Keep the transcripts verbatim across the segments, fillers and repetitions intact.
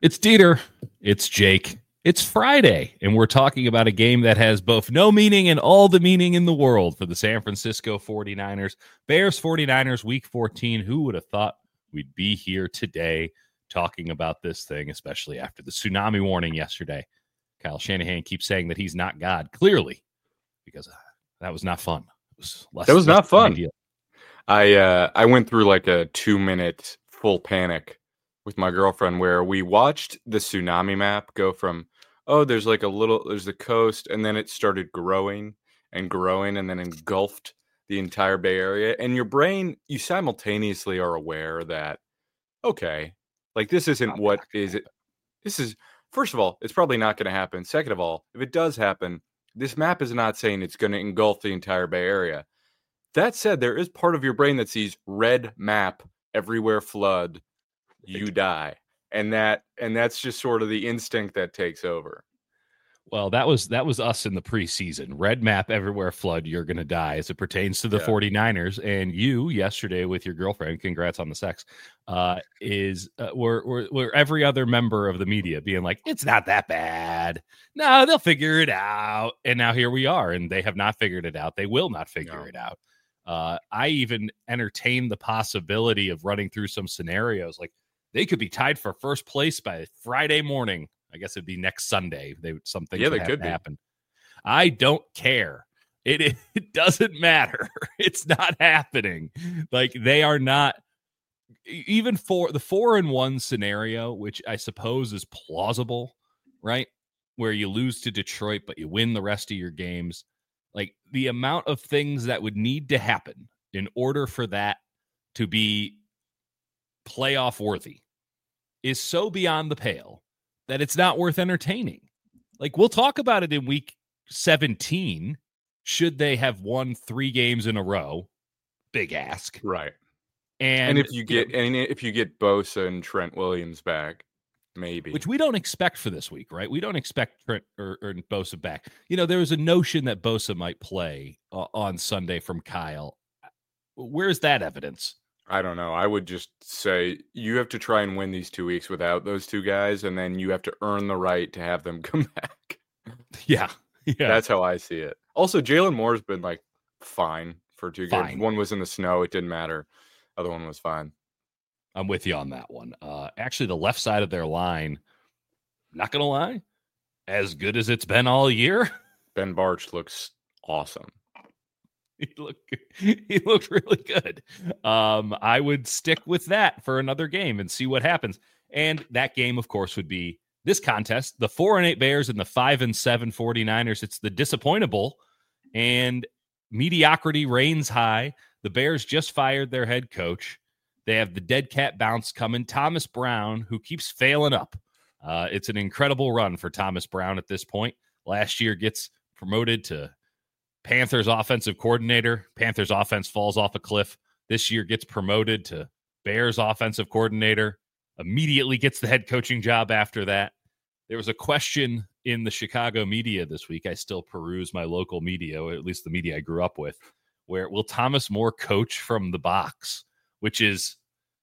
It's Dieter. It's Jake. It's Friday, and we're talking about a game that has both no meaning and all the meaning in the world for the San Francisco forty-niners. Bears forty-niners week fourteen. Who would have thought we'd be here today talking about this thing, especially after the tsunami warning yesterday? Kyle Shanahan keeps saying that he's not God, clearly, because uh, that was not fun. It was less, that was not fun. Ideal. I uh, I went through like a two-minute full panic with my girlfriend where we watched the tsunami map go from, oh, there's like a little, there's the coast, and then it started growing and growing and then engulfed the entire Bay Area. And your brain, you simultaneously are aware that, okay, like this isn't what is it. This is, first of all, it's probably not going to happen. Second of all, if it does happen, this map is not saying it's going to engulf the entire Bay Area. That said, there is part of your brain that sees red map, everywhere flood, you die. And that and that's just sort of the instinct that takes over. Well, that was that was us in the preseason. Red map, everywhere flood, you're going to die as it pertains to the yeah. forty-niners. And you yesterday with your girlfriend, congrats on the sex, uh, is uh, we're, we're, we're every other member of the media being like, it's not that bad. No, they'll figure it out. And now here we are, and they have not figured it out. They will not figure no. it out. Uh, I even entertained the possibility of running through some scenarios like, they could be tied for first place by Friday morning. I guess it'd be next Sunday. They something yeah, they have could to be. happen. I don't care. It it doesn't matter. It's not happening. Like they are not even for the four and one scenario, which I suppose is plausible, right? Where you lose to Detroit, but you win the rest of your games. Like the amount of things that would need to happen in order for that to be playoff worthy is so beyond the pale that it's not worth entertaining. Like we'll talk about it in week seventeen. Should they have won three games in a row? Big ask. Right. And, and if you get, you know, and if you get Bosa and Trent Williams back, maybe, which we don't expect for this week, right? We don't expect Trent or, or Bosa back. You know, there was a notion that Bosa might play uh, on Sunday from Kyle. Where's that evidence? I don't know. I would just say you have to try and win these two weeks without those two guys, and then you have to earn the right to have them come back. Yeah. Yeah. That's how I see it. Also, Jalen Moore's been like fine for two fine. games. One was in the snow. It didn't matter. Other one was fine. I'm with you on that one. Uh, actually, the left side of their line, not going to lie, as good as it's been all year. Ben Barch looks awesome. He looked he looked really good. Um, I would stick with that for another game and see what happens. And that game, of course, would be this contest, the four and eight Bears and the five and seven forty-niners. It's the disappointable, and mediocrity reigns high. The Bears just fired their head coach. They have the dead cat bounce coming. Thomas Brown, who keeps failing up. Uh, it's an incredible run for Thomas Brown at this point. Last year gets promoted to Panthers offensive coordinator. Panthers offense falls off a cliff. This year gets promoted to Bears offensive coordinator. Immediately gets the head coaching job after that. There was a question in the Chicago media this week. I still peruse my local media, or at least the media I grew up with, where will Thomas Moore coach from the box, which is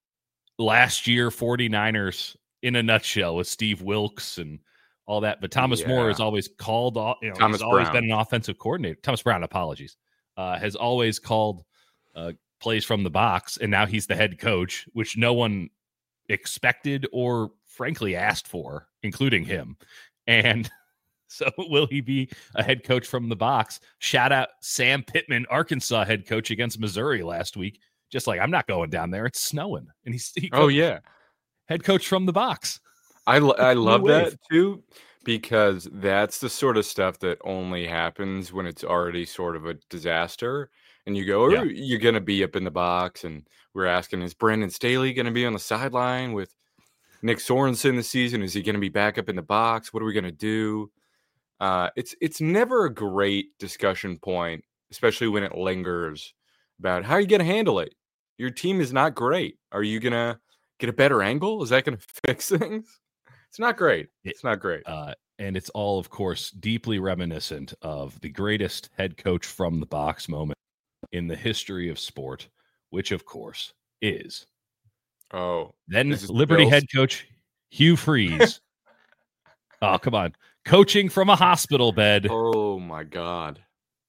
last year forty-niners in a nutshell with Steve Wilkes and all that. But Thomas yeah. Moore has always called, you know, Thomas he's always Brown. been an offensive coordinator. Thomas Brown, apologies, uh, has always called uh, plays from the box, and now he's the head coach, which no one expected or frankly asked for, including him. And so will he be a head coach from the box? Shout out Sam Pittman, Arkansas head coach against Missouri last week. Just like, I'm not going down there. It's snowing. And he's he oh yeah, head coach from the box. I, I love wave. that too, because that's the sort of stuff that only happens when it's already sort of a disaster. And you go, oh, Yeah. you're going to be up in the box. And we're asking, is Brandon Staley going to be on the sideline with Nick Sorensen this season? Is he going to be back up in the box? What are we going to do? Uh, it's it's never a great discussion point, especially when it lingers, about how are you going to handle it. Your team is not great. Are you going to get a better angle? Is that going to fix things? It's not great. It's not great. Uh, and it's all, of course, deeply reminiscent of the greatest head coach from the box moment in the history of sport, which, of course, is oh, then this is Liberty Bills? head coach. Hugh Freeze. Oh, come on. Coaching from a hospital bed. Oh, my God.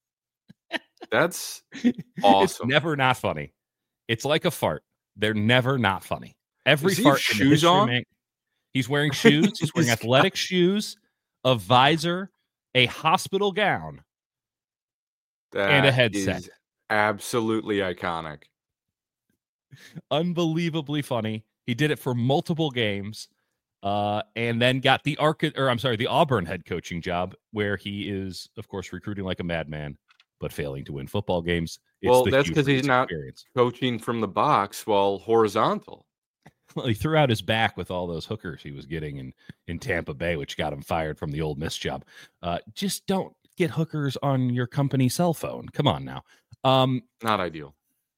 That's awesome. It's never not funny. It's like a fart. They're never not funny. Every Does he fart have in the shoes history of on? man- He's wearing shoes. He's wearing He's athletic shoes, a visor, a hospital gown, and a That headset. is absolutely iconic. Unbelievably funny. He did it for multiple games, uh, and then got the Arc- or I'm sorry, the Auburn head coaching job, where he is, of course, recruiting like a madman, but failing to win football games. It's Well, the that's Hugh because he's Freeze not experience. coaching from the box while horizontal. Well, he threw out his back with all those hookers he was getting in, in Tampa Bay, which got him fired from the Ole Miss job. Uh, just don't get hookers on your company cell phone. Come on now. Um, Not ideal.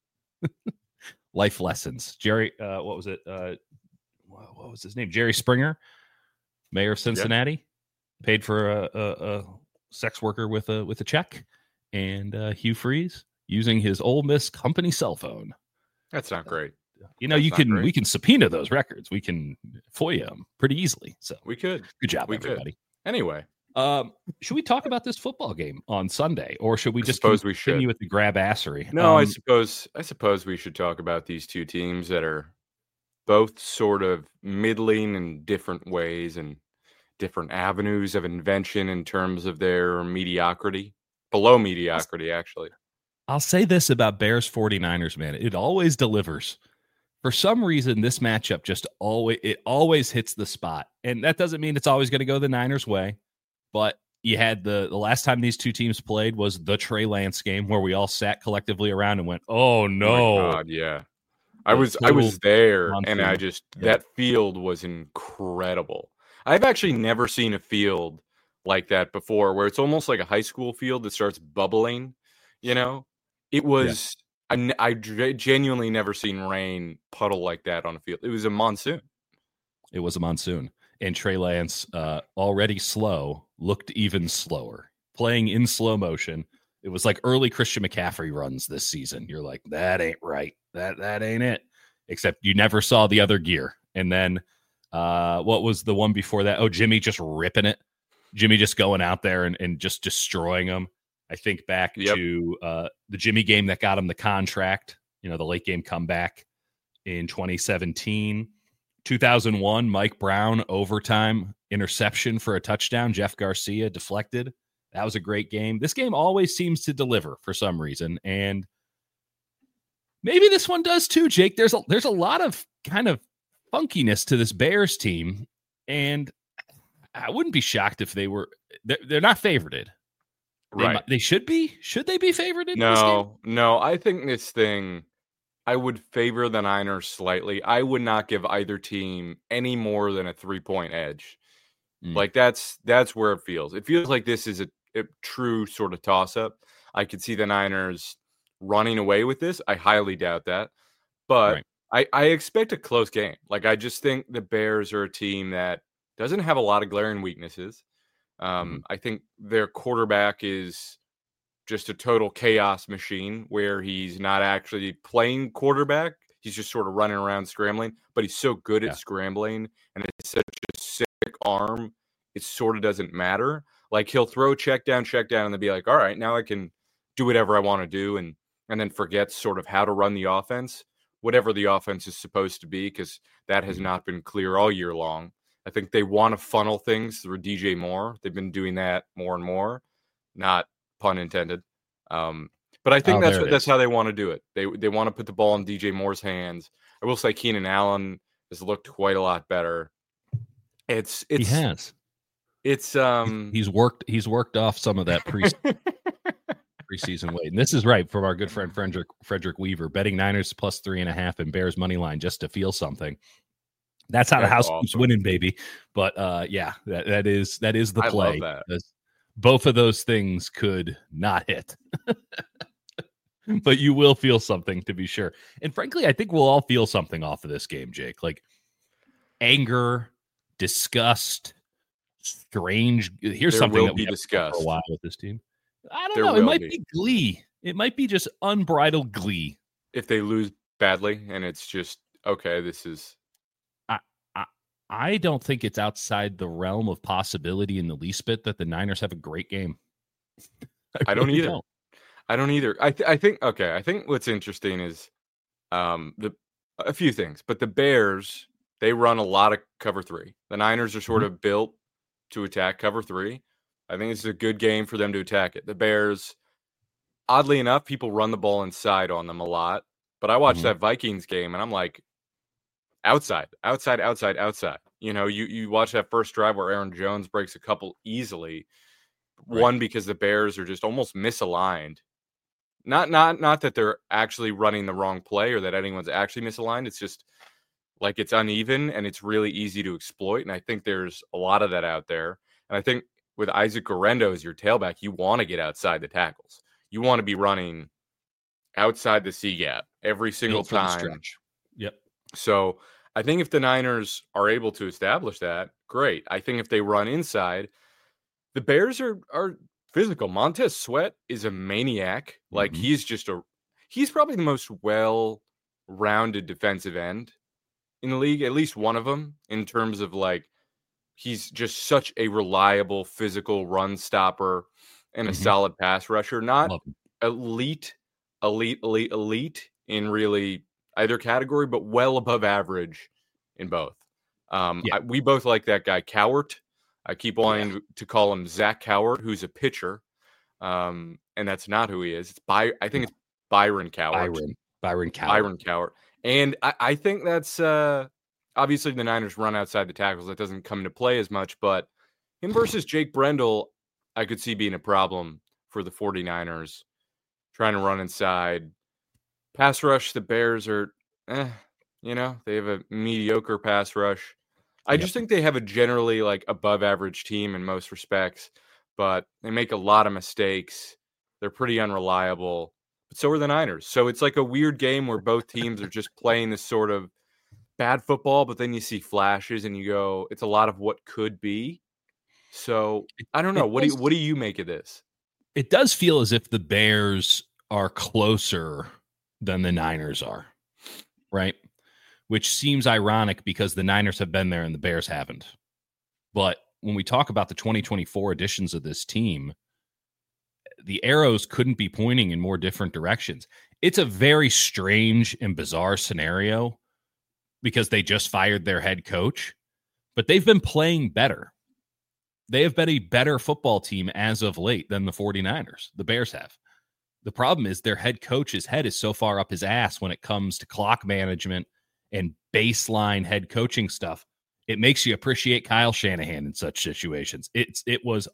life lessons. Jerry, uh, what was it? Uh, what was his name? Jerry Springer, mayor of Cincinnati, yeah. paid for a, a, a sex worker with a with a check, and uh, Hugh Freeze using his Ole Miss company cell phone. That's not great. You know, That's you can great. we can subpoena those records. We can FOIA them pretty easily. So we could. Good job, we everybody. Could. Anyway, um, should we talk about this football game on Sunday, or should we I just suppose we continue should. with the grab assery? No, um, I suppose I suppose we should talk about these two teams that are both sort of middling in different ways and different avenues of invention in terms of their mediocrity, below mediocrity, actually. I'll say this about Bears 49ers, man. It always delivers. For some reason, this matchup just always it always hits the spot. And that doesn't mean it's always going to go the Niners' way. But you had the, the last time these two teams played was the Trey Lance game, where we all sat collectively around and went, oh, no. Oh my God, yeah. I was I was there, and I just yeah. that field was incredible. I've actually never seen a field like that before, where it's almost like a high school field that starts bubbling. You know, it was yeah. I, I genuinely never seen rain puddle like that on a field. It was a monsoon. It was a monsoon, and Trey Lance, uh, already slow, looked even slower, playing in slow motion. It was like early Christian McCaffrey runs this season. You're like, that ain't right. That that ain't it. Except you never saw the other gear. And then uh, what was the one before that? Oh, Jimmy just ripping it. Jimmy just going out there and, and just destroying them. I think back yep. to uh, the Jimmy game that got him the contract, you know, the late game comeback in twenty seventeen. two thousand one, Mike Brown, overtime interception for a touchdown. Jeff Garcia deflected. That was a great game. This game always seems to deliver for some reason. And maybe this one does too, Jake. There's a, there's a lot of kind of funkiness to this Bears team. And I wouldn't be shocked if they were, they're, they're not favorited. They, right. They should be. Should they be favorited? No, no. I think this thing, I would favor the Niners slightly. I would not give either team any more than a three-point edge. Mm. Like, that's that's where it feels. It feels like this is a, a true sort of toss-up. I could see the Niners running away with this. I highly doubt that. But right. I, I expect a close game. Like, I just think the Bears are a team that doesn't have a lot of glaring weaknesses. Um, mm. I think their quarterback is just a total chaos machine where he's not actually playing quarterback. He's just sort of running around scrambling, but he's so good yeah. at scrambling and it's such a sick arm. It sort of doesn't matter. Like, he'll throw check down, check down, and then be like, all right, now I can do whatever I want to do. And, and then forgets sort of how to run the offense, whatever the offense is supposed to be, because that has not been clear all year long. I think they want to funnel things through D J Moore. They've been doing that more and more, not pun intended. Um, but I think oh, that's what, that's how they want to do it. They they want to put the ball in D J Moore's hands. I will say Keenan Allen has looked quite a lot better. It's it's he has. It's um he's worked he's worked off some of that pre preseason weight. And this is right from our good friend Frederick Frederick Weaver, betting Niners plus three and a half and Bears money line just to feel something. That's how That's the house awesome. keeps winning, baby. But uh, yeah, that, that is that is the play. I love that. Both of those things could not hit. But you will feel something, to be sure. And frankly, I think we'll all feel something off of this game, Jake. Like anger, disgust, strange. Here's there something will that we be discussed for a while with this team. I don't there know. It might be. be glee. It might be just unbridled glee. If they lose badly and it's just, okay, this is... I, I, I don't think it's outside the realm of possibility in the least bit that the Niners have a great game. I, I don't really either. Don't. I don't either. I th- I think okay. I think what's interesting is um the a few things, but the Bears, they run a lot of cover three. The Niners are sort mm-hmm. of built to attack cover three. I think it's a good game for them to attack it. The Bears, oddly enough, people run the ball inside on them a lot. But I watched mm-hmm. that Vikings game, and I'm like, outside, outside, outside, outside. You know, you you watch that first drive where Aaron Jones breaks a couple easily. Right. One, because the Bears are just almost misaligned. Not not not that they're actually running the wrong play or that anyone's actually misaligned. It's just like it's uneven and it's really easy to exploit. And I think there's a lot of that out there. And I think with Isaac Guerendo as your tailback, you want to get outside the tackles. You want to be running outside the C gap every single time. Stretch. Yep. So I think if the Niners are able to establish that, great. I think if they run inside, the Bears are are physical. Montez Sweat is a maniac. Like mm-hmm. he's just a he's probably the most well-rounded defensive end in the league, at least one of them, in terms of like he's just such a reliable physical run stopper and a mm-hmm. solid pass rusher. Not elite, elite, elite, elite in really either category, but well above average in both. Um, yeah. I, we both like that guy, Cowart. I keep wanting yeah. to call him Zach Cowart, who's a pitcher, um, and that's not who he is. It's By I think it's Byron Cowart. Byron, Byron Cowart. Byron Cowart. And I, I think that's uh, obviously the Niners run outside the tackles. That doesn't come into play as much, but him versus Jake Brendel, I could see being a problem for the 49ers, trying to run inside. Pass rush, the Bears are, eh, you know, they have a mediocre pass rush. I yep. just think they have a generally like above average team in most respects, but they make a lot of mistakes. They're pretty unreliable, but so are the Niners. So it's like a weird game where both teams are just playing this sort of bad football, but then you see flashes and you go, it's a lot of what could be. So I don't know. It what does, do you, what do you make of this? It does feel as if the Bears are closer than the Niners are, right? Which seems ironic because the Niners have been there and the Bears haven't. But when we talk about the twenty twenty-four editions of this team, the arrows couldn't be pointing in more different directions. It's a very strange and bizarre scenario because they just fired their head coach, but they've been playing better. They have been a better football team as of late than the 49ers. The Bears have. The problem is their head coach's head is so far up his ass when it comes to clock management and baseline head coaching stuff. It makes you appreciate Kyle Shanahan in such situations. It's it was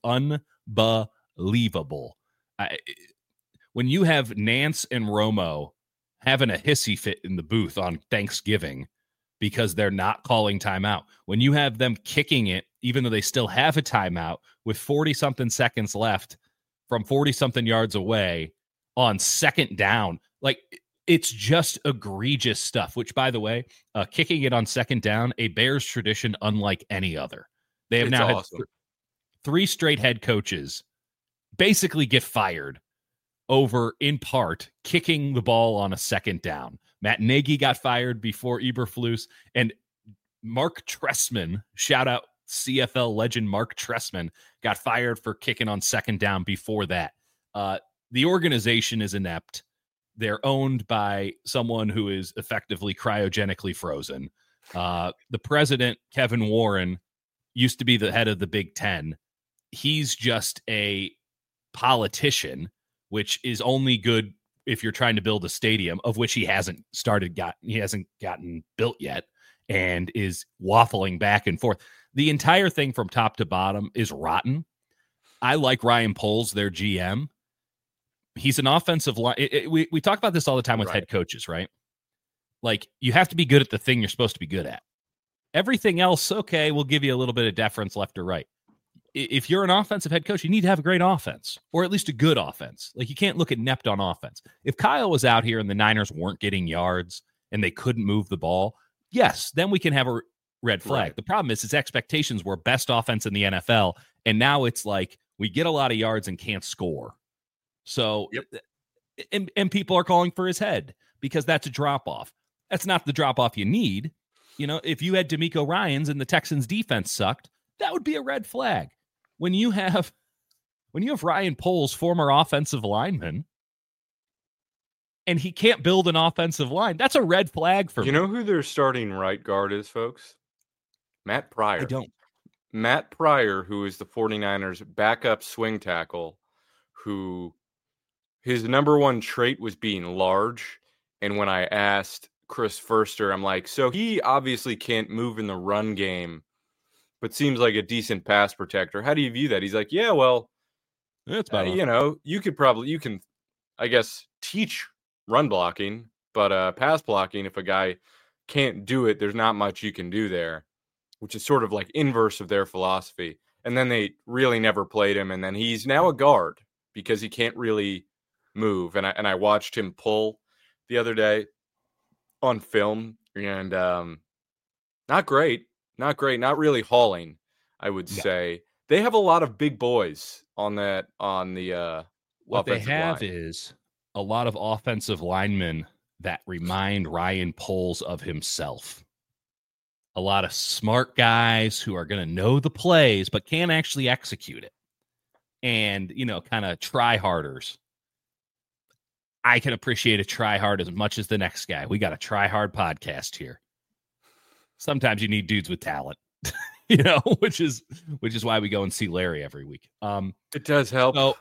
unbelievable. I, when you have Nance and Romo having a hissy fit in the booth on Thanksgiving because they're not calling timeout, when you have them kicking it, even though they still have a timeout with forty-something seconds left from forty-something yards away on second down, like it's just egregious stuff, which, by the way, uh, kicking it on second down, a Bears tradition unlike any other. They have it's now awesome. had th- three straight head coaches basically get fired over, in part, kicking the ball on a second down. Matt Nagy got fired before Eberflus, and Mark Trestman, shout out C F L legend Mark Trestman, got fired for kicking on second down before that. Uh, the organization is inept. They're owned by someone who is effectively cryogenically frozen. Uh, the president, Kevin Warren, used to be the head of the Big Ten. He's just a politician, which is only good if you're trying to build a stadium, of which he hasn't started got he hasn't gotten built yet, and is waffling back and forth. The entire thing from top to bottom is rotten. I like Ryan Poles, their G M. He's an offensive line. It, it, we, we talk about this all the time with right. head coaches, right? Like, you have to be good at the thing you're supposed to be good at. Everything else, okay, we'll give you a little bit of deference left or right. If you're an offensive head coach, you need to have a great offense, or at least a good offense. Like, you can't look inept on offense. If Kyle was out here and the Niners weren't getting yards and they couldn't move the ball, yes, then we can have a red flag. Right. The problem is his expectations were best offense in the N F L, and now it's like we get a lot of yards and can't score. So, yep. and, and people are calling for his head because that's a drop-off. That's not the drop-off you need. You know, if you had D'Amico Ryans and the Texans defense sucked, that would be a red flag. When you have when you have Ryan Poles, former offensive lineman, and he can't build an offensive line, that's a red flag for you me. know who their starting right guard is, folks? Matt Pryor. I don't. Matt Pryor, who is the 49ers backup swing tackle, who his number one trait was being large. And when I asked Chris Furster, I'm like, so he obviously can't move in the run game, but seems like a decent pass protector. How do you view that? He's like, yeah, well, That's uh, you know, you could probably, you can, I guess, teach run blocking, but uh, pass blocking, if a guy can't do it, there's not much you can do there, which is sort of like inverse of their philosophy. And then they really never played him. And then he's now a guard because he can't really move. And I, and I watched him pull the other day on film, and um, not great, not great, not really hauling, I would Yeah. say. They have a lot of big boys on that, on the uh, What they offensive have line. is a lot of offensive linemen that remind Ryan Poles of himself. A lot of smart guys who are going to know the plays, but can't actually execute it. And, you know, kind of try-harders. I can appreciate a try-hard as much as the next guy. We got a try-hard podcast here. Sometimes you need dudes with talent, you know, which is which is why we go and see Larry every week. Um, It does help. So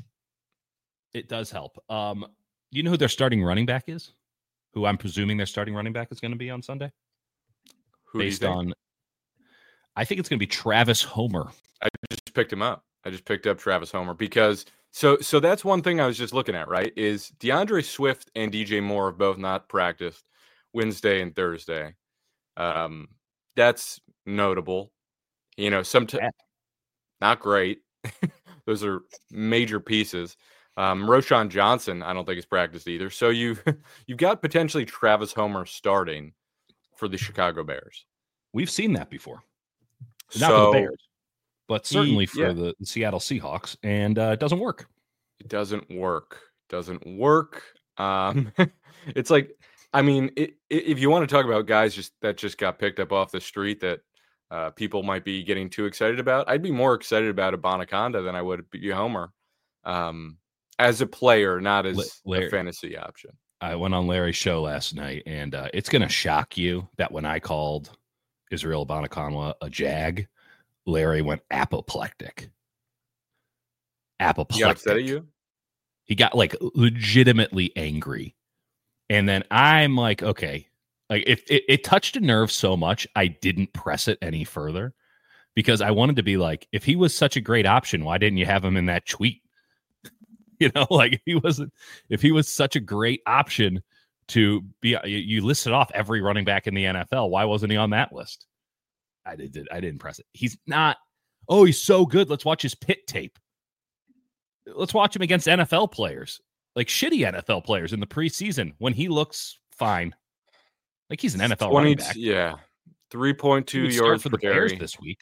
it does help. Um, you know who their starting running back is? Who I'm presuming their starting running back is going to be on Sunday? Who do you Based think? on, I think it's going to be Travis Homer. I just picked him up. I just picked up Travis Homer because so so that's one thing I was just looking at, right? Is DeAndre Swift and D J Moore have both not practiced Wednesday and Thursday. Um, that's notable. You know, sometimes Yeah. not great. Those are major pieces. Um, Roshan Johnson, I don't think has practiced either. So you you've got potentially Travis Homer starting for the Chicago Bears. We've seen that before. Not So for the Bears, but certainly he- for yeah. the, the Seattle Seahawks, and uh, it doesn't work. It doesn't work. Doesn't work. Um, it's like, I mean, it, it, if you want to talk about guys just that just got picked up off the street that uh, people might be getting too excited about, I'd be more excited about Abanaconda than I would be Homer um, as a player, not as La- Larry- a fantasy option. I went on Larry's show last night, and uh, it's going to shock you that when I called Israel Abanikanda a jag, Larry went apoplectic. Apoplectic. He got upset at you? He got like legitimately angry. And then I'm like, okay, like if it, it touched a nerve so much, I didn't press it any further because I wanted to be like, if he was such a great option, why didn't you have him in that tweet? You know, like if he wasn't, if he was such a great option to be, you, you listed off every running back in the N F L. Why wasn't he on that list? I did. I didn't press it. He's not. Oh, he's so good. Let's watch his pit tape. Let's watch him against N F L players, like shitty N F L players in the preseason when he looks fine. Like he's an N F L running back. Yeah. three point two yards for the per Bears carry. this week.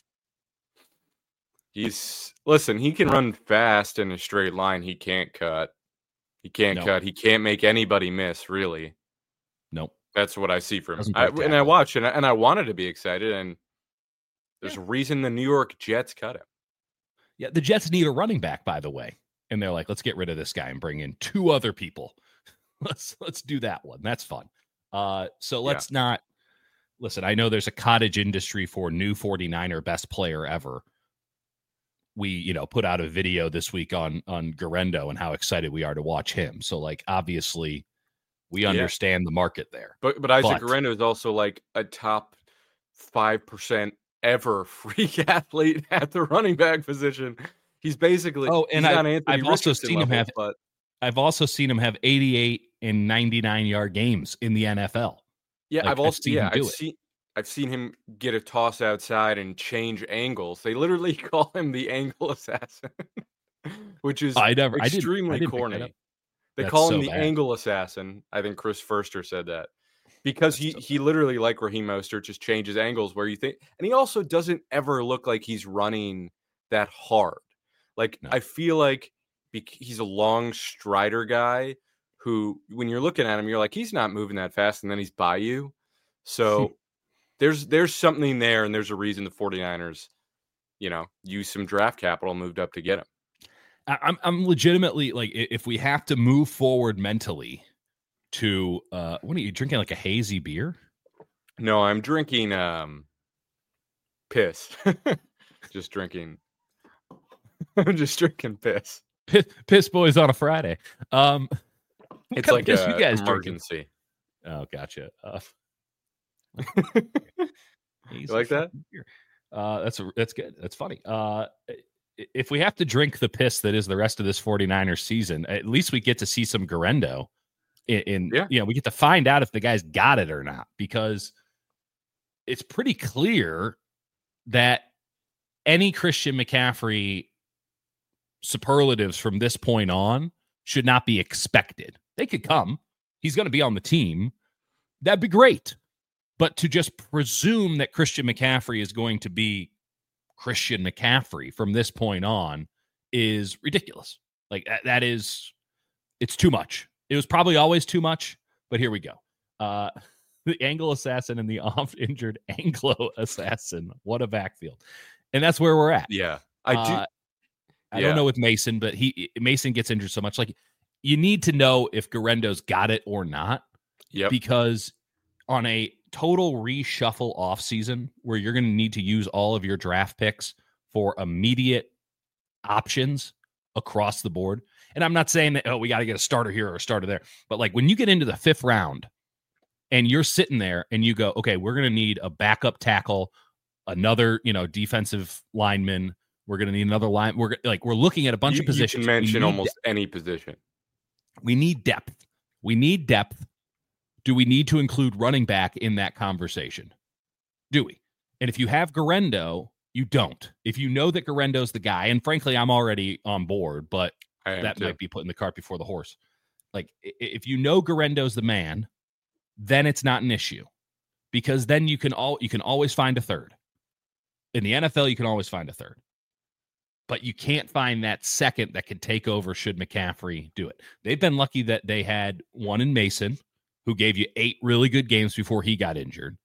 He's listen, he can run fast in a straight line. He can't cut. He can't No. cut. He can't make anybody miss, really. Nope. That's what I see from him. Doesn't I, break and I tackles. watched and I, and I wanted to be excited, and there's a reason the New York Jets cut him. Yeah, the Jets need a running back, by the way. And they're like, let's get rid of this guy and bring in two other people. let's let's do that one. That's fun. Uh, so let's yeah. not listen. I know there's a cottage industry for new 49er best player ever. We, you know, put out a video this week on on Garendo and how excited we are to watch him. So, like, obviously, we Yeah. understand the market there. But but Isaac But- Garendo is also like a top five percent ever freak athlete at the running back position. He's basically Oh, and he's I- not Anthony I've also Richardson seen him level, have- but I've also seen him have eighty-eight and ninety-nine yard games in the N F L. yeah, Like, I've I've also seen yeah, him do I've it. seen I've seen him get a toss outside and change angles. They literally call him the angle assassin, which is I never, I didn't, extremely I didn't pick that corny. up. They That's call him so the bad. angle assassin. I think Chris Furster said that because he That's so he literally, like Raheem Mostert, just changes angles where you think, and he also doesn't ever look like he's running that hard. Like No. I feel like bec- he's a long strider guy who, when you're looking at him, you're like, he's not moving that fast, and then he's by you. So there's there's something there, and there's a reason the 49ers, you know, use some draft capital, moved up to get him. I'm I'm legitimately like, if we have to move forward mentally to uh, what are you drinking? Like a hazy beer? No, I'm drinking um, piss. just drinking. I'm just drinking piss. Piss, piss boys on a Friday. Um, it's like piss a you guys emergency. Drinking? Oh, gotcha. Uh, you like that? Uh, that's that's good. That's funny. Uh, if we have to drink the piss that is the rest of this 49ers season, at least we get to see some Guerendo. In, in yeah. you know, we get to find out if the guy's got it or not, because it's pretty clear that any Christian McCaffrey superlatives from this point on should not be expected. They could come. He's going to be on the team. That'd be great. But to just presume that Christian McCaffrey is going to be Christian McCaffrey from this point on is ridiculous. Like that, that is, it's too much. It was probably always too much, but here we go. Uh, the Angle Assassin and the oft-injured Anglo Assassin. What a backfield. And that's where we're at. Yeah. I do. Uh, I yeah. don't know with Mason, but he Mason gets injured so much. Like, you need to know if Guerendo's got it or not. Yep. Because on a total reshuffle offseason where you're going to need to use all of your draft picks for immediate options across the board. And I'm not saying that, oh, we got to get a starter here or a starter there. But like when you get into the fifth round and you're sitting there and you go, okay, we're going to need a backup tackle, another, you know, defensive lineman. We're going to need another line. We're like, we're looking at a bunch you, of positions. You can mention almost de- any position. We need depth. We need depth. Do we need to include running back in that conversation? Do we? And if you have Guerendo, you don't. If you know that Guerendo's the guy, and frankly, I'm already on board, but that too. might be putting the cart before the horse. Like, if you know Guerendo's the man, then it's not an issue, because then you can all you can always find a third. In the N F L, you can always find a third. But you can't find that second that can take over should McCaffrey do it. They've been lucky that they had one in Mason, who gave you eight really good games before he got injured.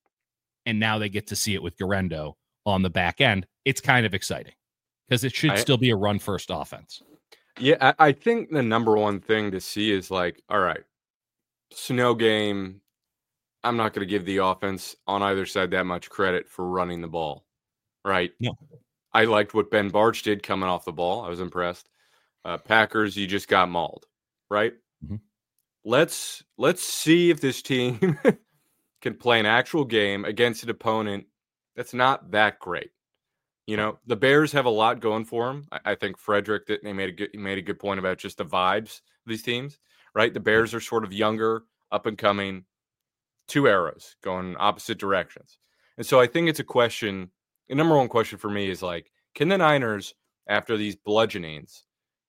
And now they get to see it with Guerendo on the back end. It's kind of exciting because it should I, still be a run-first offense. Yeah, I, I think the number one thing to see is like, all right, snow game, I'm not going to give the offense on either side that much credit for running the ball, right? No. I liked what Ben Barch did coming off the ball. I was impressed. Uh, Packers, you just got mauled, right? Mm-hmm. Let's let's see if this team can play an actual game against an opponent that's not that great. You know, the Bears have a lot going for them. I, I think Frederick that they made a good he made a good point about just the vibes of these teams, right? The Bears are sort of younger, up and coming, two arrows going opposite directions. And so I think it's a question. The number one question for me is like, can the Niners, after these bludgeonings,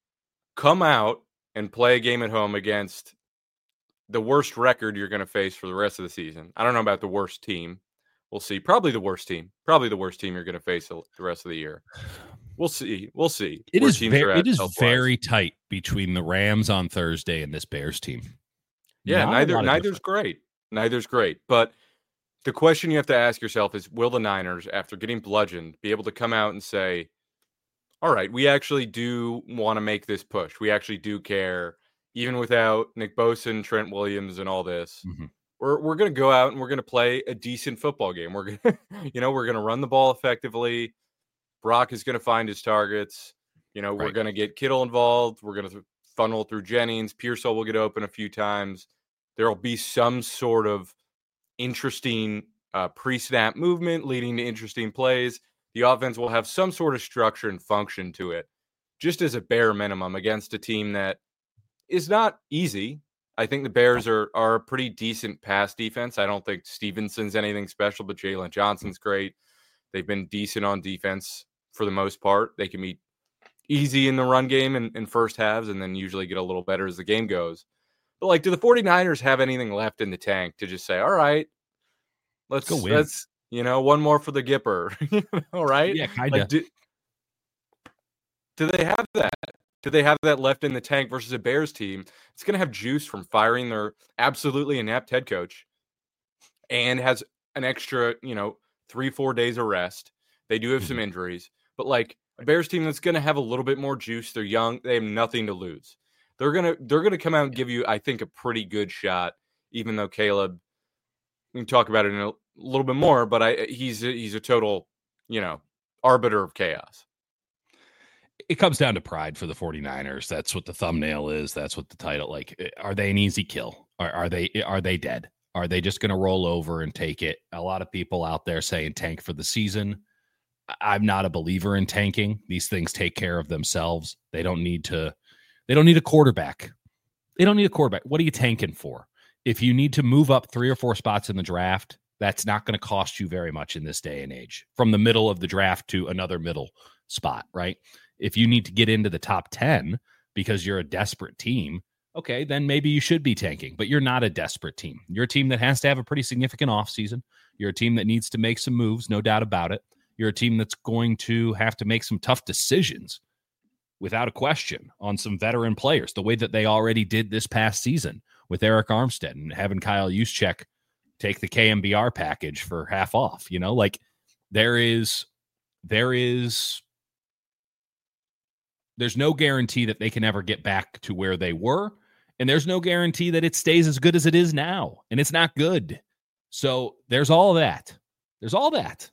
come out and play a game at home against the worst record you're going to face for the rest of the season? I don't know about the worst team. We'll see. Probably the worst team. Probably the worst team you're going to face the rest of the year. We'll see. We'll see. It is very, it is very tight between the Rams on Thursday and this Bears team. Yeah, Not neither neither's great. Neither's great. But the question you have to ask yourself is, will the Niners, after getting bludgeoned, be able to come out and say, all right, we actually do want to make this push. We actually do care. Even without Nick Bosa and Trent Williams and all this, mm-hmm. we're we're going to go out and we're going to play a decent football game. We're going to, you know, we're going to run the ball effectively. Brock is going to find his targets. You know, right. We're going to get Kittle involved. We're going to funnel through Jennings. Pearsall will get open a few times. There will be some sort of interesting uh, pre-snap movement leading to interesting plays. The offense will have some sort of structure and function to it, just as a bare minimum against a team that is not easy. I think the Bears are are a pretty decent pass defense. I don't think Stevenson's anything special, but Jalen Johnson's great. They've been decent on defense for the most part. They can be easy in the run game in, in first halves and then usually get a little better as the game goes. But, like, do the 49ers have anything left in the tank to just say, all right, let's, let's, let's you know, one more for the Gipper, all right? Yeah, kind of. Like, do, do they have that? Do they have that left in the tank versus a Bears team? It's going to have juice from firing their absolutely inept head coach and has an extra, you know, three, four days of rest. They do have mm-hmm. some injuries, but like a Bears team that's going to have a little bit more juice. They're young. They have nothing to lose. They're going to, they're going to come out and give you, I think, a pretty good shot, even though Caleb, we can talk about it in a little bit more, but I, he's, a, he's a total, you know, arbiter of chaos. It comes down to pride for the 49ers. That's what the thumbnail is. That's what the title, like, are they an easy kill? Are, are they, are they dead? Are they just going to roll over and take it? A lot of people out there saying tank for the season. I'm not a believer in tanking. These things take care of themselves. They don't need to, they don't need a quarterback. They don't need a quarterback. What are you tanking for? If you need to move up three or four spots in the draft, that's not going to cost you very much in this day and age, from the middle of the draft to another middle spot, right? If you need to get into the top ten because you're a desperate team, okay, then maybe you should be tanking, but you're not a desperate team. You're a team that has to have a pretty significant offseason. You're a team that needs to make some moves, no doubt about it. You're a team that's going to have to make some tough decisions, without a question, on some veteran players, the way that they already did this past season with Eric Armstead and having Kyle Juszczyk take the K M B R package for half off. You know, like there is, there is, there's no guarantee that they can ever get back to where they were. And there's no guarantee that it stays as good as it is now. And it's not good. So there's all that. There's all that.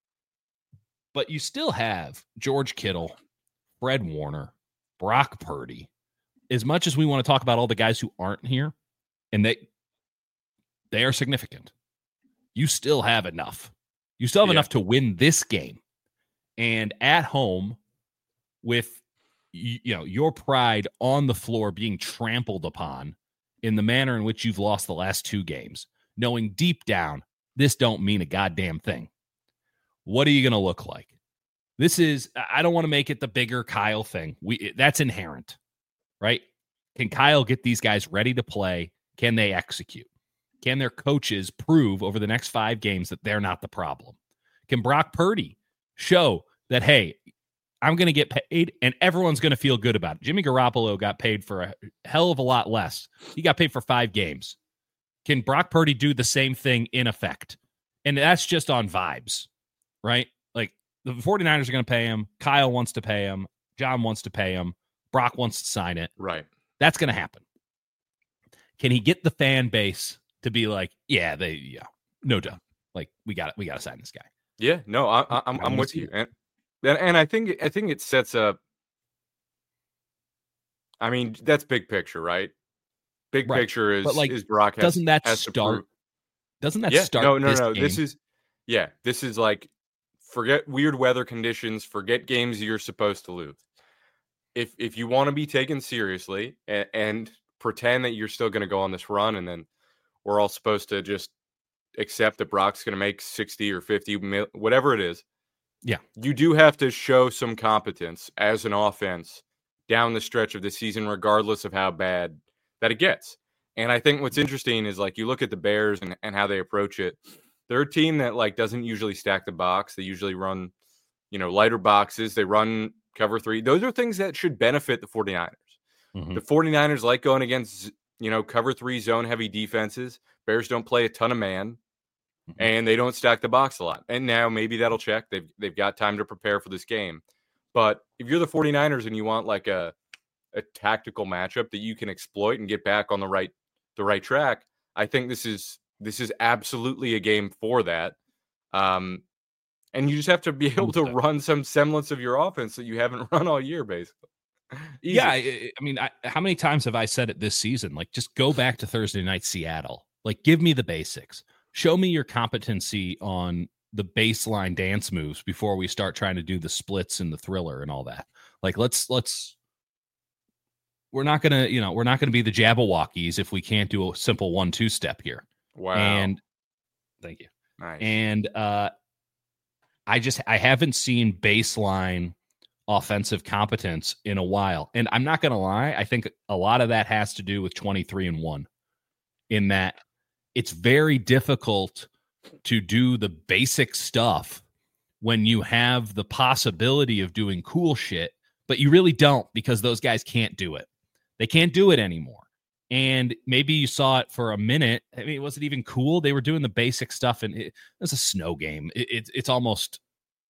But you still have George Kittle, Fred Warner, Brock Purdy. As much as we want to talk about all the guys who aren't here, and they they are significant, you still have enough. You still have yeah. enough to win this game. And at home, with you, you know your pride on the floor being trampled upon in the manner in which you've lost the last two games, knowing deep down this don't mean a goddamn thing. What are you going to look like? This is, I don't want to make it the bigger Kyle thing. We that's inherent, right? Can Kyle get these guys ready to play? Can they execute? Can their coaches prove over the next five games that they're not the problem? Can Brock Purdy show that, hey, I'm going to get paid and everyone's going to feel good about it? Jimmy Garoppolo got paid for a hell of a lot less. He got paid for five games. Can Brock Purdy do the same thing in effect? And that's just on vibes, right? Like the 49ers are going to pay him. Kyle wants to pay him. John wants to pay him. Brock wants to sign it. Right. That's going to happen. Can he get the fan base to be like, yeah, they, yeah, no doubt. Like we got it. We got to sign this guy. Yeah, no, I, I, I'm, I'm with you. And, and I think, I think it sets up, I mean, that's big picture, right? Big right. picture is, but like, is Brock has, doesn't that has start, doesn't that yeah, start? No, no, this no. game? This is, yeah, this is like, forget weird weather conditions, forget games you're supposed to lose. If if you want to be taken seriously and, and pretend that you're still going to go on this run, and then we're all supposed to just accept that Brock's going to make sixty or fifty, whatever it is. Yeah. You do have to show some competence as an offense down the stretch of the season, regardless of how bad that it gets. And I think what's interesting is like you look at the Bears and, and how they approach it. They're a team that like doesn't usually stack the box. They usually run, you know, lighter boxes. They run cover three. Those are things that should benefit the 49ers. Mm-hmm. The 49ers like going against, you know, cover three zone heavy defenses. Bears don't play a ton of man, mm-hmm. and they don't stack the box a lot. And now maybe that'll check. They've, they've got time to prepare for this game. But if you're the 49ers and you want like a, a tactical matchup that you can exploit and get back on the right, the right track, I think this is, this is absolutely a game for that. Um, And you just have to be able to run some semblance of your offense that you haven't run all year, basically. Easy. Yeah, I, I mean, I, how many times have I said it this season? Like, just go back to Thursday night Seattle. Like, give me the basics. Show me your competency on the baseline dance moves before we start trying to do the splits and the thriller and all that. Like, let's let's. We're not gonna, you know, we're not gonna be the Jabberwockies if we can't do a simple one-two step here. Wow. And thank you. Nice. And uh. I just I haven't seen baseline offensive competence in a while. And I'm not going to lie, I think a lot of that has to do with twenty-three and one, in that it's very difficult to do the basic stuff when you have the possibility of doing cool shit, but you really don't, because those guys can't do it. They can't do it anymore. And maybe you saw it for a minute. I mean, was it even cool? They were doing the basic stuff, and it, it was a snow game. It, it, it's almost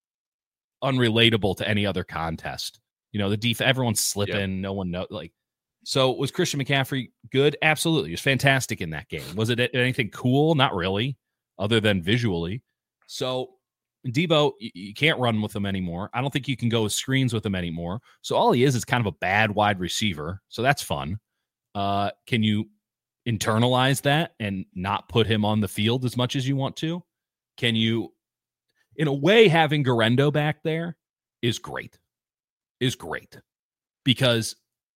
unrelatable to any other contest. You know, the def- everyone's slipping. Yep. No one knows. Like, so was Christian McCaffrey good? Absolutely. He was fantastic in that game. Was it anything cool? Not really, other than visually. So Debo, you, you can't run with him anymore. I don't think you can go with screens with him anymore. So all he is is kind of a bad wide receiver. So that's fun. Uh, can you internalize that and not put him on the field as much as you want to? Can you, in a way, having Garendo back there is great, is great because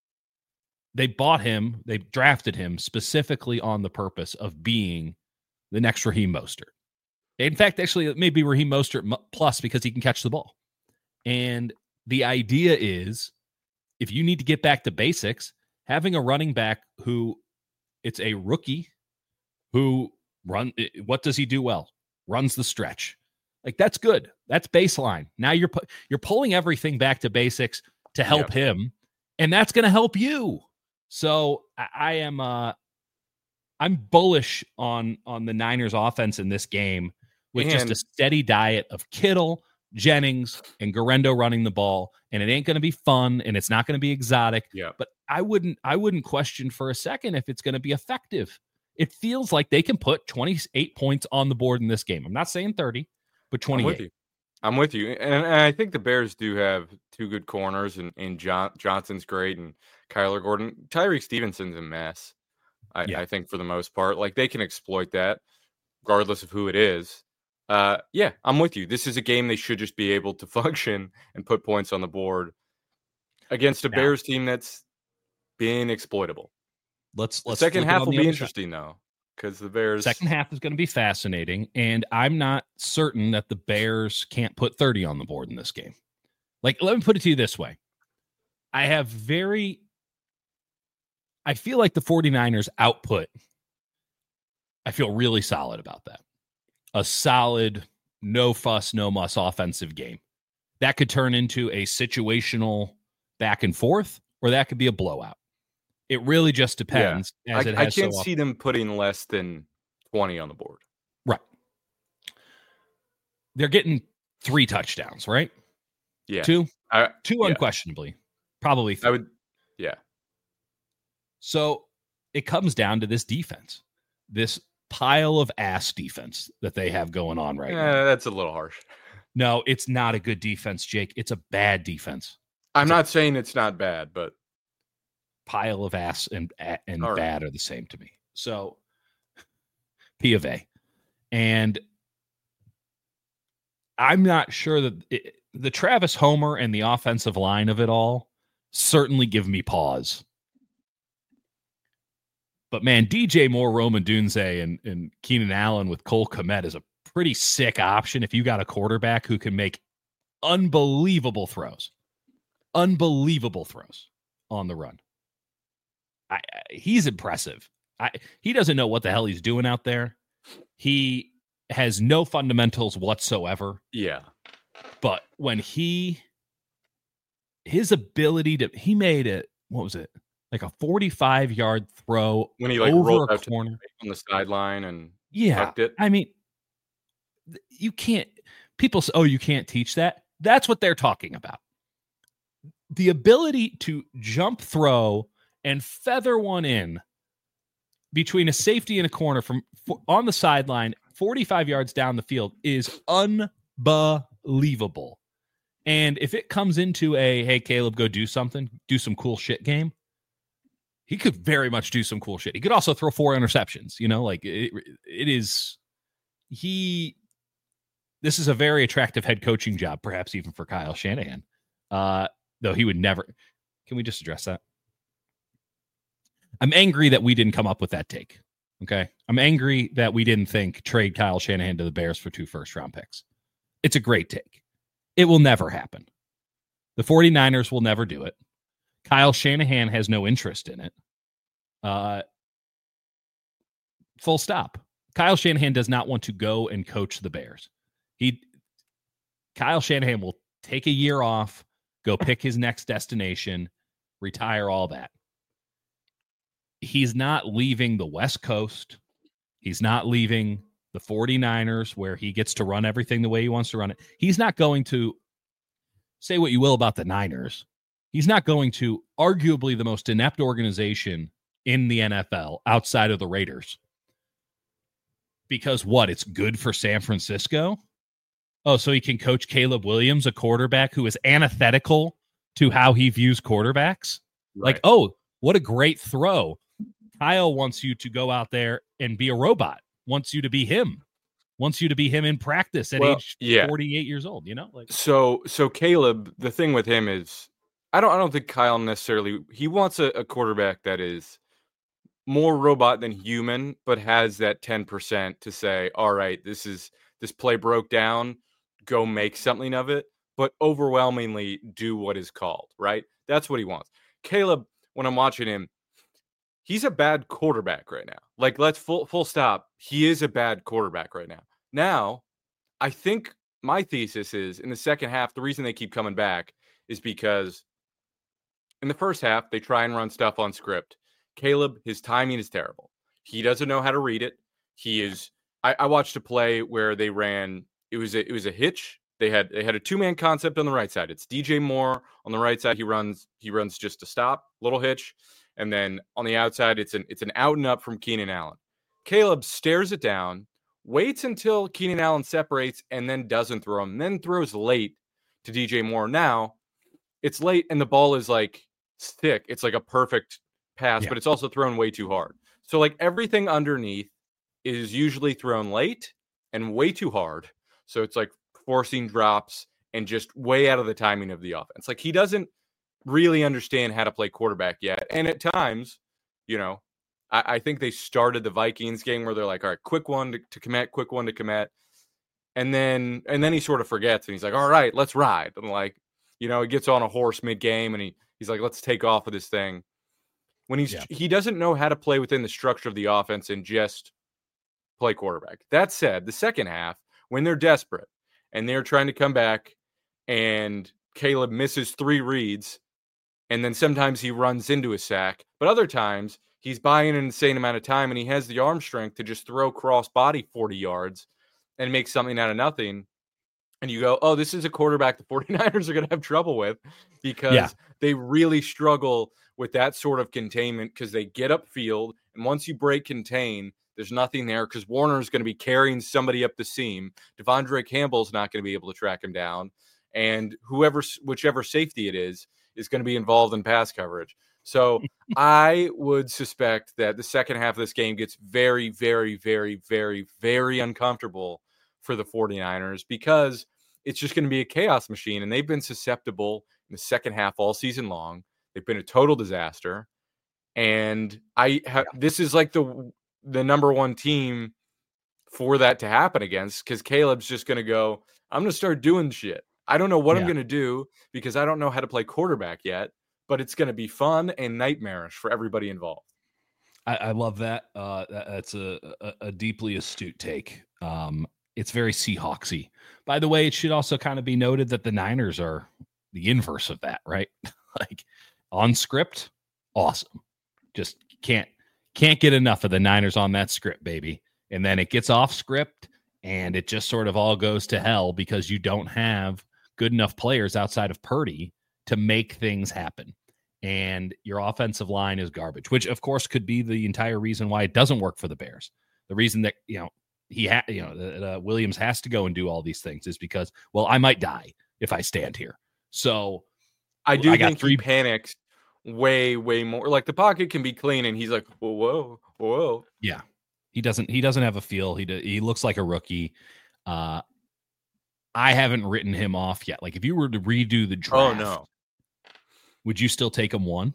they bought him, they drafted him specifically on the purpose of being the next Raheem Mostert. In fact, actually, maybe Raheem Mostert plus because he can catch the ball. And the idea is if you need to get back to basics, having a running back who it's a rookie who run, what does he do well? Runs the stretch. Like that's good. That's baseline. Now you're pu- you're pulling everything back to basics to help yeah. him, and that's going to help you. So I, I am uh, I'm bullish on on the Niners offense in this game with and, just a steady diet of Kittle, Jennings, and Garendo running the ball, and it ain't going to be fun and it's not going to be exotic. Yeah. But I wouldn't I wouldn't question for a second if it's going to be effective. It feels like they can put twenty-eight points on the board in this game. I'm not saying thirty, but twenty-eight. I'm with you. I'm with you. And, and I think the Bears do have two good corners, and, and John, Johnson's great, and Kyler Gordon. Tyreek Stevenson's a mess, I, yeah. I think, for the most part. Like, they can exploit that, regardless of who it is. Uh, yeah, I'm with you. This is a game they should just be able to function and put points on the board against a now, Bears team that's being exploitable. Let's let's. The second half will be interesting, side. though, because the Bears. Second half is going to be fascinating, and I'm not certain that the Bears can't put thirty on the board in this game. Like, let me put it to you this way. I have very. I feel like the 49ers output. I feel really solid about that. A solid, no fuss, no muss offensive game. That could turn into a situational back and forth, or that could be a blowout. It really just depends. Yeah. As I, it I has can't so see them putting less than twenty on the board. Right. They're getting three touchdowns, right? Yeah. Two? I, Two yeah. unquestionably. Probably three. I would, yeah. So it comes down to this defense. This pile of ass defense that they have going on right eh, now. That's a little harsh. No, it's not a good defense, Jake. It's a bad defense. I'm it's not a saying it's not bad, but pile of ass and and right. bad are the same to me. So P of A. And I'm not sure that it, the Travis Homer and the offensive line of it all certainly give me pause. But man, D J Moore, Roman Dunze, and, and Keenan Allen with Cole Kmet is a pretty sick option if you got a quarterback who can make unbelievable throws. Unbelievable throws on the run. I, I, he's impressive. I, he doesn't know what the hell he's doing out there. He has no fundamentals whatsoever. Yeah. But when he, his ability to, he made it, what was it? Like a forty-five yard throw when he like over rolled a out corner on the sideline and yeah, tucked it. I mean, you can't, people say, oh, you can't teach that. That's what they're talking about. The ability to jump throw and feather one in between a safety and a corner from on the sideline, forty-five yards down the field is unbelievable. And if it comes into a, hey, Caleb, go do something, do some cool shit game, he could very much do some cool shit. He could also throw four interceptions, you know, like it, it is, he, this is a very attractive head coaching job, perhaps even for Kyle Shanahan. Uh, though he would never, can we just address that? I'm angry that we didn't come up with that take. Okay. I'm angry that we didn't think trade Kyle Shanahan to the Bears for two first round picks. It's a great take. It will never happen. The 49ers will never do it. Kyle Shanahan has no interest in it. Uh, full stop. Kyle Shanahan does not want to go and coach the Bears. He, Kyle Shanahan will take a year off, go pick his next destination, retire, all that. he's not leaving the West Coast. He's not leaving the 49ers where he gets to run everything the way he wants to run it. He's not going to, say what you will about the Niners, he's not going to arguably the most inept organization in the N F L outside of the Raiders. Because what? It's good for San Francisco? Oh, so he can coach Caleb Williams, a quarterback who is antithetical to how he views quarterbacks? Right. Like, oh, what a great throw. Kyle wants you to go out there and be a robot, wants you to be him, wants you to be him in practice at well, age yeah. forty-eight years old, you know? Like, so so Caleb, the thing with him is I don't I don't think Kyle necessarily he wants a, a quarterback that is more robot than human, but has that ten percent to say, all right, this is this play broke down, go make something of it, but overwhelmingly do what is called, right? That's what he wants. Caleb, when I'm watching him, he's a bad quarterback right now. Like, let's full full stop. He is a bad quarterback right now. Now, I think my thesis is in the second half, the reason they keep coming back is because in the first half, they try and run stuff on script. Caleb, his timing is terrible. He doesn't know how to read it. He is. I, I watched a play where they ran. It was a, it was a hitch. They had they had a two man concept on the right side. It's D J Moore on the right side. He runs he runs just a stop, little hitch, and then on the outside, it's an it's an out and up from Keenan Allen. Caleb stares it down, waits until Keenan Allen separates, and then doesn't throw him. Then throws late to D J Moore. Now it's late, and the ball is like thick. It's like a perfect pass, yeah. but it's also thrown way too hard. So like everything underneath is usually thrown late and way too hard. So it's like forcing drops and just way out of the timing of the offense. Like he doesn't really understand how to play quarterback yet. And at times, you know, I, I think they started the Vikings game where they're like, all right, quick one to, to commit, quick one to commit. And then, and then he sort of forgets and he's like, all right, let's ride. And like, you know, he gets on a horse mid game and he, he's like, let's take off of this thing. When he's, yeah. he doesn't know how to play within the structure of the offense and just play quarterback. That said, the second half, when they're desperate and they're trying to come back and Caleb misses three reads and then sometimes he runs into a sack, but other times he's buying an insane amount of time and he has the arm strength to just throw cross body forty yards and make something out of nothing. And you go, oh, this is a quarterback the 49ers are going to have trouble with because yeah. they really struggle with that sort of containment because they get upfield. And once you break contain, there's nothing there because Warner's going to be carrying somebody up the seam. Devondre Campbell's not going to be able to track him down. And whoever, whichever safety it is, is going to be involved in pass coverage. So I would suspect that the second half of this game gets very, very, very, very, very uncomfortable for the 49ers because it's just going to be a chaos machine. And they've been susceptible in the second half all season long. They've been a total disaster. And I have, yeah. this is like the, the number one team for that to happen against because Caleb's just going to go, I'm going to start doing shit. I don't know what yeah. I'm going to do because I don't know how to play quarterback yet, but it's going to be fun and nightmarish for everybody involved. I, I love that. Uh, that. That's a, a, a deeply astute take. Um, It's very Seahawksy. By the way, it should also kind of be noted that the Niners are the inverse of that, right? Like on script, awesome. Just can't can't get enough of the Niners on that script, baby. And then it gets off script and it just sort of all goes to hell because you don't have good enough players outside of Purdy to make things happen. And your offensive line is garbage, which of course could be the entire reason why it doesn't work for the Bears. The reason that, you know, he had, you know, uh, Williams has to go and do all these things is because, well, I might die if I stand here. So I do I think three... he panics way, way more. Like the pocket can be clean, and he's like, whoa, whoa, whoa. Yeah, he doesn't. He doesn't have a feel. He do, he looks like a rookie. Uh, I haven't written him off yet. Like if you were to redo the draft, oh no, would you still take him one?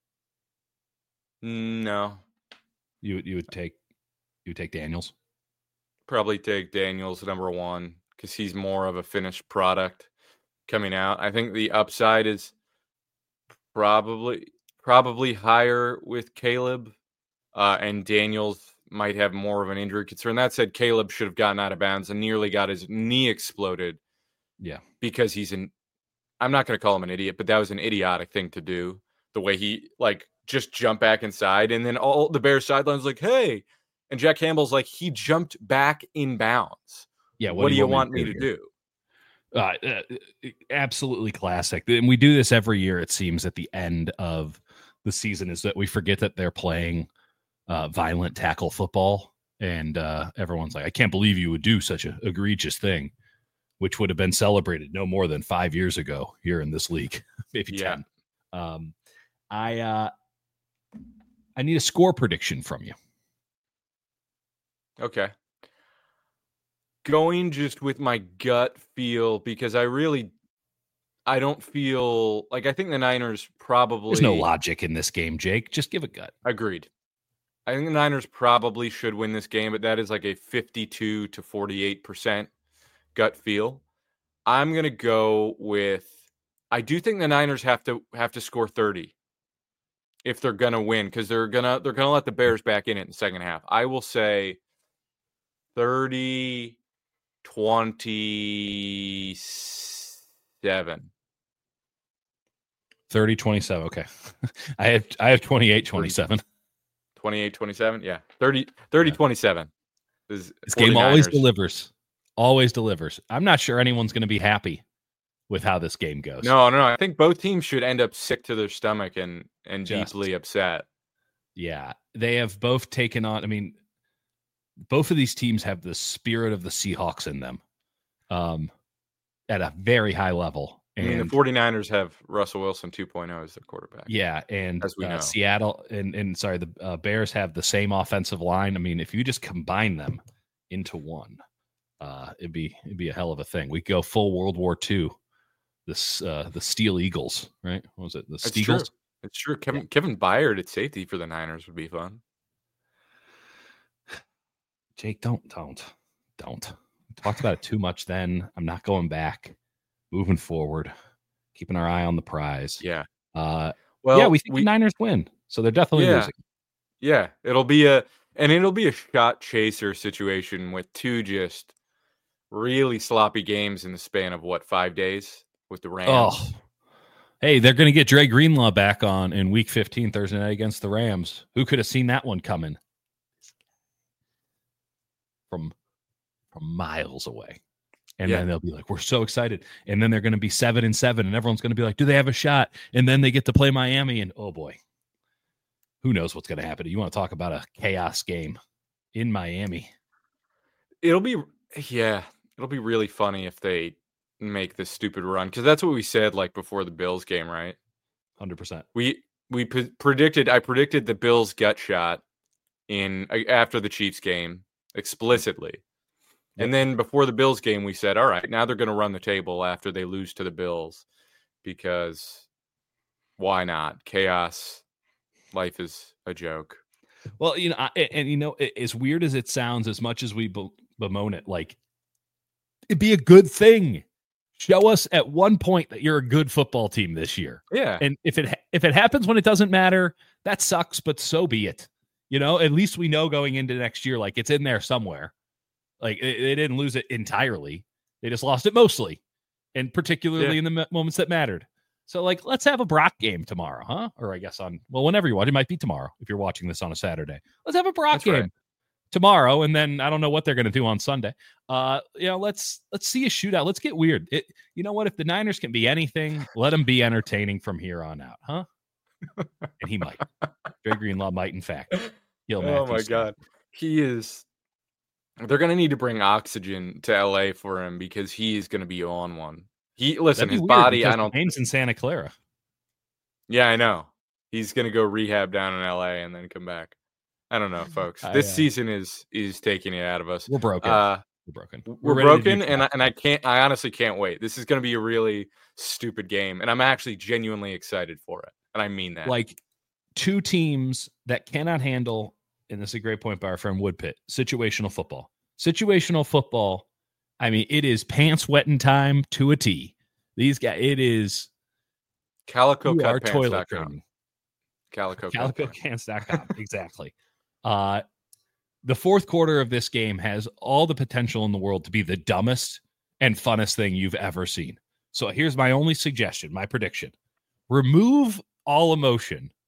No, you you would take you would take Daniels. Probably take Daniels number one because he's more of a finished product coming out. I think the upside is probably probably higher with Caleb, uh, and Daniels might have more of an injury concern. That said, Caleb should have gotten out of bounds and nearly got his knee exploded. Yeah, because he's an. I'm not going to call him an idiot, but that was an idiotic thing to do. The way he like just jump back inside. And then all the Bears sidelines like, hey, and Jack Campbell's like, he jumped back in bounds. Yeah. What, what do you want me to do? do? Uh, uh, absolutely classic. And we do this every year, it seems, at the end of the season, is that we forget that they're playing uh, violent tackle football. And uh, everyone's like, I can't believe you would do such an egregious thing, which would have been celebrated no more than five years ago here in this league, maybe yeah. ten. Um, I uh, I need a score prediction from you. Okay. Going just with my gut feel, because I really, I don't feel like, I think the Niners probably. There's no logic in this game, Jake. Just give a gut. Agreed. I think the Niners probably should win this game, but that is like a fifty-two to forty-eight percent gut feel. I'm going to go with, I do think the Niners have to have to score thirty if they're going to win, because they're going to they're going to let the Bears back in it in the second half. I will say thirty twenty-seven. thirty twenty-seven. Okay. I have I have twenty-eight twenty-seven. twenty-eight twenty-seven. Yeah. thirty thirty twenty-seven. This, this game always delivers. Always delivers. I'm not sure anyone's going to be happy with how this game goes. No, no, I think both teams should end up sick to their stomach and and Just, deeply upset. Yeah. They have both taken on, I mean, both of these teams have the spirit of the Seahawks in them um, at a very high level. And I mean, the 49ers have Russell Wilson two point oh as their quarterback. Yeah, and as we know. Uh, Seattle and, and sorry, the uh, Bears have the same offensive line. I mean, if you just combine them into one, uh, it'd be it'd be a hell of a thing. We go full World War Two. This uh, the Steel Eagles, right? What was it? The It's Steagles? true. It's true. Kevin yeah. Kevin Byard at safety for the Niners would be fun. Jake, don't, don't, don't. We talked about it too much then. I'm not going back. Moving forward. Keeping our eye on the prize. Yeah. Uh, well, yeah, we think we, the Niners win. So they're definitely yeah, losing. Yeah. It'll be a, and it'll be a shot chaser situation with two just really sloppy games in the span of what, five days with the Rams. Oh. Hey, they're going to get Dre Greenlaw back on in week fifteen Thursday night against the Rams. Who could have seen that one coming? From from miles away. And yeah. then they'll be like, we're so excited. And then they're going to be seven and seven. And everyone's going to be like, do they have a shot? And then they get to play Miami. And oh boy, who knows what's going to happen? You want to talk about a chaos game in Miami? It'll be, yeah, it'll be really funny if they make this stupid run. Because that's what we said like before the Bills game, right? one hundred percent. We, we p- predicted, I predicted the Bills gut shot in after the Chiefs game. Explicitly. Yep. And then before the Bills game, we said, all right, now they're going to run the table after they lose to the Bills because why not? Chaos. Life is a joke. Well, you know, I, and you know, as weird as it sounds, as much as we be- bemoan it, like it'd be a good thing. Show us at one point that you're a good football team this year. Yeah. And if it, if it happens when it doesn't matter, that sucks, but so be it. You know, at least we know going into next year, like it's in there somewhere. Like they, they didn't lose it entirely. They just lost it mostly. And particularly yeah. in the m- moments that mattered. So like, let's have a Brock game tomorrow, huh? Or I guess on, well, whenever you watch, it might be tomorrow. If you're watching this on a Saturday, let's have a Brock That's game right. tomorrow. And then I don't know what they're going to do on Sunday. Uh, you know, let's, let's see a shootout. Let's get weird. It, you know what? If the Niners can be anything, let them be entertaining from here on out, huh? And he might. Dre Greenlaw might, in fact. Gil oh Matthews my style. God. He is. They're going to need to bring oxygen to L A for him because he is going to be on one. He listen, his body. I don't. Pain's in Santa Clara. Yeah, I know. He's going to go rehab down in L A and then come back. I don't know, folks. I, this uh, season is is taking it out of us. We're broken. Uh, we're broken. We're, we're broken, and I, and I can't. I honestly can't wait. This is going to be a really stupid game, and I'm actually genuinely excited for it, and I mean that. Like two teams that cannot handle. And this is a great point by our friend Woodpit. Situational football. Situational football. I mean, it is pants wetting time to a T. These guys, it is Calico Cut Pants. Toilet training. Calico Calico Pants dot com. Exactly. Uh, the fourth quarter of this game has all the potential in the world to be the dumbest and funnest thing you've ever seen. So here's my only suggestion, my prediction. Remove all emotion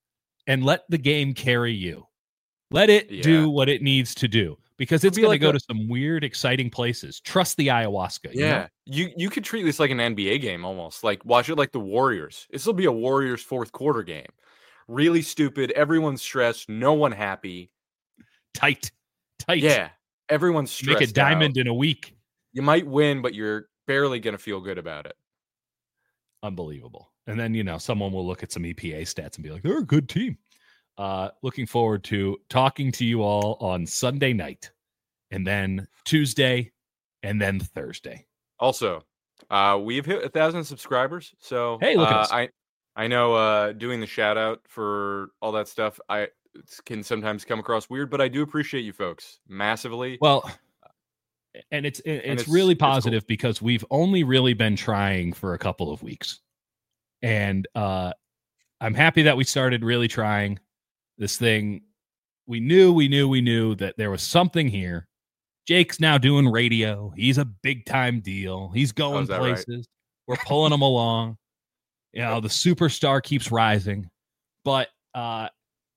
and let the game carry you. Let it Yeah. do what it needs to do, because it's be going like to go a- to some weird, exciting places. Trust the ayahuasca. you know? Yeah, you you could treat this like an N B A game almost. Like watch it like the Warriors. This will be a Warriors fourth quarter game. Really stupid. Everyone's stressed. No one happy. Tight, tight. Yeah, everyone's stressed. Make a diamond out. in a week. You might win, but you're barely gonna feel good about it. Unbelievable. And then, you know, someone will look at some E P A stats and be like, they're a good team. Uh, looking forward to talking to you all on Sunday night, and then Tuesday, and then Thursday. Also, uh, we've hit a thousand subscribers. So Hey, look at uh, us. I I know uh, doing the shout out for all that stuff I it can sometimes come across weird, but I do appreciate you folks massively. Well, and it's it, And it's, it's- really it's cool. positive because we've only really been trying for a couple of weeks, and uh, I'm happy that we started really trying this thing. We knew, we knew, we knew that there was something here. Jake's now doing radio. He's a big time deal. He's going is that right? places. We're pulling him along. You know, the superstar keeps rising, but uh,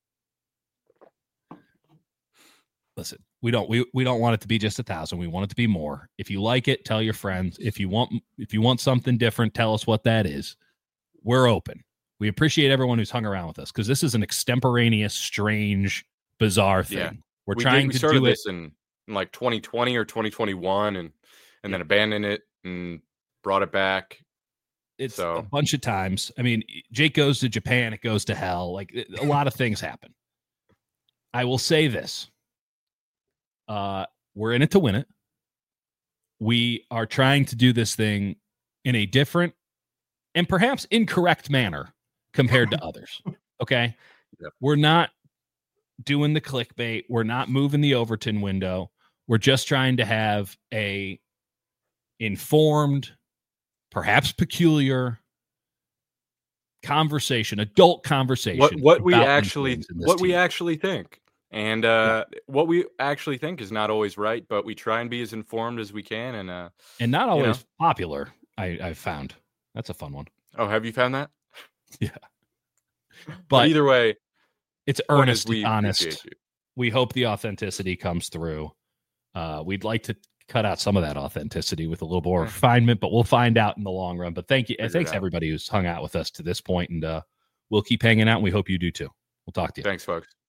listen, we don't we, we don't want it to be just a thousand. We want it to be more. If you like it, tell your friends. If you want if you want something different, tell us what that is. We're open. We appreciate everyone who's hung around with us, because this is an extemporaneous, strange, bizarre thing. Yeah. We're we trying did, we to started do it. this in, in like twenty twenty or twenty twenty-one, and and then abandoned it and brought it back. It's so- a bunch of times. I mean, Jake goes to Japan, it goes to hell. Like, it- a lot of things happen. I will say this. Uh, we're in it to win it. We are trying to do this thing in a different and perhaps incorrect manner compared to others. Okay. Yep. We're not doing the clickbait. We're not moving the Overton window. We're just trying to have a informed, perhaps peculiar conversation, adult conversation. What what we about these actually things in this what we team. actually think. And uh, what we actually think is not always right, but we try and be as informed as we can. And uh, and not you always know. popular. I, I've found that's a fun one, oh, have you found that? but, But either way, it's point is earnest, we honest. appreciate you. We hope the authenticity comes through. Uh, we'd like to cut out some of that authenticity with a little more Yeah. refinement, but we'll find out in the long run. But thank you, Figure it thanks out. everybody who's hung out with us to this point, and uh, we'll keep hanging out. And we hope you do too. We'll talk to you. Thanks, folks.